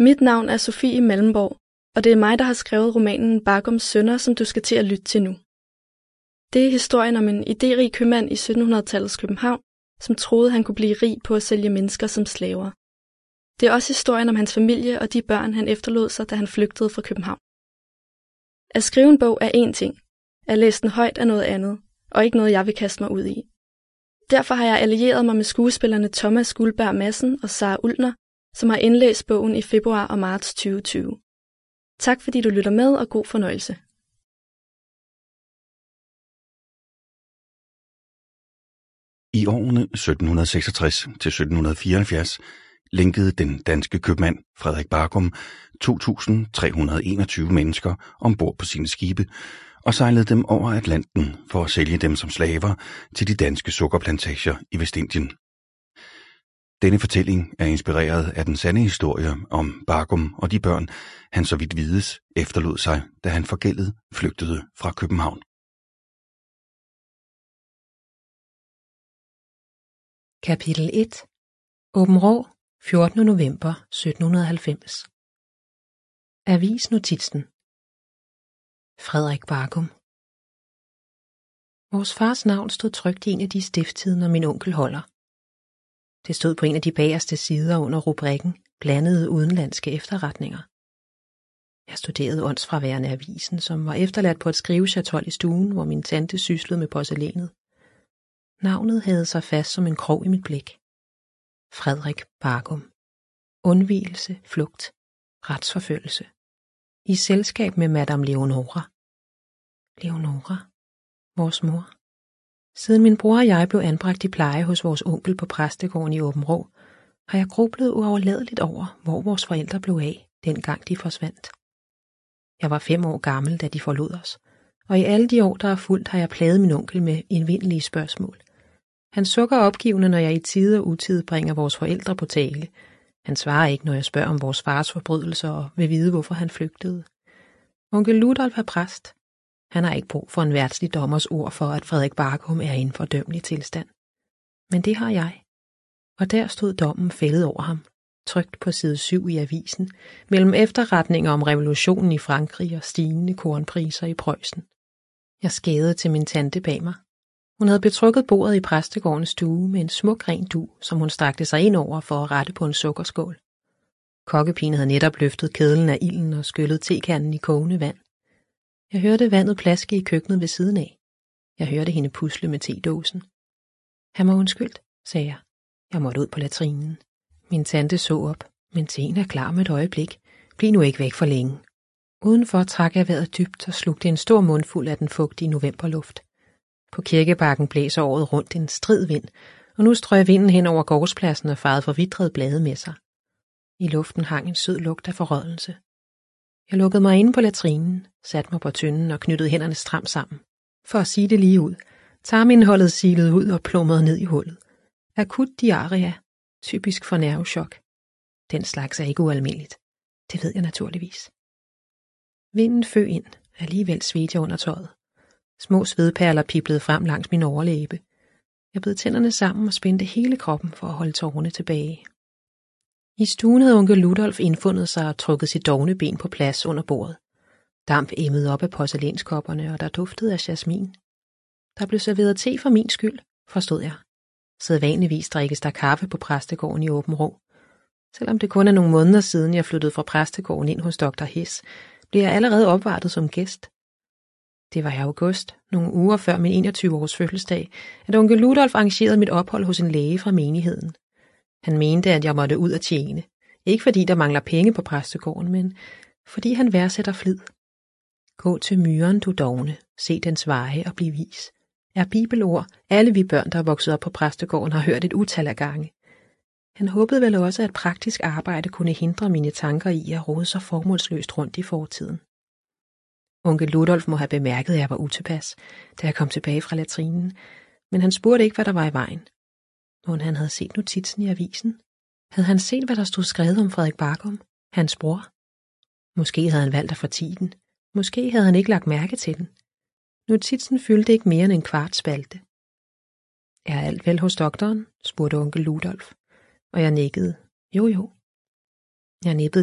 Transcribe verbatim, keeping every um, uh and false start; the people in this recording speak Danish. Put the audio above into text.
Mit navn er Sofie Malmborg, og det er mig, der har skrevet romanen Bargums Sønner, som du skal til at lytte til nu. Det er historien om en idérig købmand i syttenhundredetallets København, som troede, han kunne blive rig på at sælge mennesker som slaver. Det er også historien om hans familie og de børn, han efterlod sig, da han flygtede fra København. At skrive en bog er én ting, at læse den højt er noget andet, og ikke noget, jeg vil kaste mig ud i. Derfor har jeg allieret mig med skuespillerne Thomas Guldberg Madsen og Sara Ullner, som har indlæst bogen i februar og marts tyve tyve. Tak fordi du lytter med, og god fornøjelse. I årene sytten seksogtres til sytten fireoghalvfjerds linkede den danske købmand Frederik Bargum to tusind tre hundrede enogtyve mennesker ombord på sine skibe og sejlede dem over Atlanten for at sælge dem som slaver til de danske sukkerplantager i Vestindien. Denne fortælling er inspireret af den sande historie om Bargum og de børn, han så vidt vides efterlod sig, da han forgældet flygtede fra København. Kapitel et. Aabenraa, fjortende november sytten halvfems. Avisnotitsen. Frederik Bargum. Vores fars navn stod trykt i en af de stifttider, min onkel holder. Det stod på en af de bagerste sider under rubrikken Blandede udenlandske efterretninger. Jeg studerede åndsfraværende avisen, som var efterladt på et skrivechatol i stuen, hvor min tante syslede med porcelænet. Navnet havde sig fast som en krog i mit blik. Frederik Bargum. Undvigelse, flugt, retsforfølgelse. I selskab med Madame Leonora. Leonora? Vores mor? Siden min bror og jeg blev anbragt i pleje hos vores onkel på præstegården i Aabenraa, har jeg grublet uoverladeligt over, hvor vores forældre blev af, dengang de forsvandt. Jeg var fem år gammel, da de forlod os, og i alle de år, der er fulgt, har jeg plaget min onkel med indvindelige spørgsmål. Han sukker opgivende, når jeg i tide og utide bringer vores forældre på tale. Han svarer ikke, når jeg spørger om vores fars forbrydelser og vil vide, hvorfor han flygtede. Onkel Ludolf er præst. Han har ikke brug for en værtslig dommers ord for, at Frederik Bargum er i en fordømmelig tilstand. Men det har jeg. Og der stod dommen fældet over ham, trykt på side syv i avisen, mellem efterretninger om revolutionen i Frankrig og stigende kornpriser i Preussen. Jeg skædede til min tante bag mig. Hun havde betrukket bordet i præstegårdens stue med en smuk ren dug, som hun strakte sig ind over for at rette på en sukkerskål. Kokkepigen havde netop løftet kedlen af ilden og skyllet tekanden i kogende vand. Jeg hørte vandet plaske i køkkenet ved siden af. Jeg hørte hende pusle med tedåsen. Han var undskyldt, sagde jeg. Jeg måtte ud på latrinen. Min tante så op, men teen er klar med et øjeblik. Bliv nu ikke væk for længe. Udenfor trak jeg vejret dybt og slugte en stor mundfuld af den fugtige novemberluft. På kirkebakken blæser året rundt en strid vind, og nu strøg vinden hen over gårdspladsen og farede forvitrede blade med sig. I luften hang en sød lugt af forrådnelse. Jeg lukkede mig inde på latrinen, satte mig på tynden og knyttede hænderne stramt sammen. For at sige det lige ud, tarmindholdet silede ud og plummede ned i hullet. Akut diarrhea, typisk for nervechok. Den slags er ikke ualmindeligt. Det ved jeg naturligvis. Vinden føg ind, alligevel svedte jeg under tøjet. Små svedperler piblede frem langs min overlæbe. Jeg bed tænderne sammen og spændte hele kroppen for at holde tårerne tilbage. I stuen havde onkel Ludolf indfundet sig og trukket sit dovne ben på plads under bordet. Damp emmede op af porcelænskopperne, og der duftede af jasmin. Der blev serveret te for min skyld, forstod jeg. Sædvanligvis drikkes der kaffe på præstegården i Aabenraa. Selvom det kun er nogle måneder siden, jeg flyttede fra præstegården ind hos doktor Hess, blev jeg allerede opvartet som gæst. Det var i august, nogle uger før min enogtyve-års fødselsdag, at onkel Ludolf arrangerede mit ophold hos en læge fra menigheden. Han mente, at jeg måtte ud at tjene. Ikke fordi der mangler penge på præstegården, men fordi han værdsætter flid. Gå til myren, du dovne, se dens veje og bliv vis. Er bibelord, alle vi børn, der er vokset op på præstegården, har hørt et utal af gange. Han håbede vel også, at praktisk arbejde kunne hindre mine tanker i at rode så formålsløst rundt i fortiden. Onkel Ludolf må have bemærket, at jeg var utilpas, da jeg kom tilbage fra latrinen, men han spurgte ikke, hvad der var i vejen. Når han havde set notitsen i avisen, havde han set, hvad der stod skrevet om Frederik Bargum, hans bror. Måske havde han valgt at fortie den. Måske havde han ikke lagt mærke til den. Notitsen fyldte ikke mere end en kvart spalte. Er alt vel hos doktoren? Spurgte onkel Ludolf, og jeg nikkede. Jo, jo. Jeg nippede